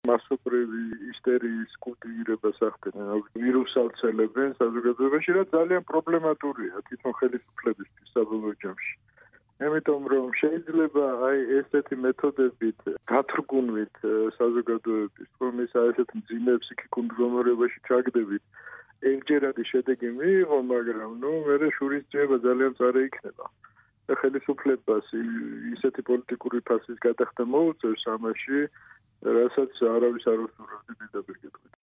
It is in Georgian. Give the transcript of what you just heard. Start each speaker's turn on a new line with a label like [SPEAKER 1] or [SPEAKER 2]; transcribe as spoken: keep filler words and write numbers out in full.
[SPEAKER 1] მასობრივი ისტერიის კულტივირებას ახდენენ, ვირუსს ავრცელებენ საზოგადოებაში, რაც ძალიან პრობლემატურია თვითონ ხელისუფლებისთვის საბოლოო ჯამში. Ამიტომ რომ შეიძლება აი ესეთი მეთოდებით გათრგუნვით საზოგადოების ხომის ასეთ მძიმე ფსიქიკურ მდგომარეობაში ჩაგდებით ელჯერადი შედეგი მიიღო, მაგრამ ნუ მერე შურისძიება ძალიან მწარე იქნება. ხელისუფლებას ისეთი პოლიტიკური ფასის გადახდა მოუწევს ამაში, რასაც არავის არ უსურვებს დიდაბირ კითხვით.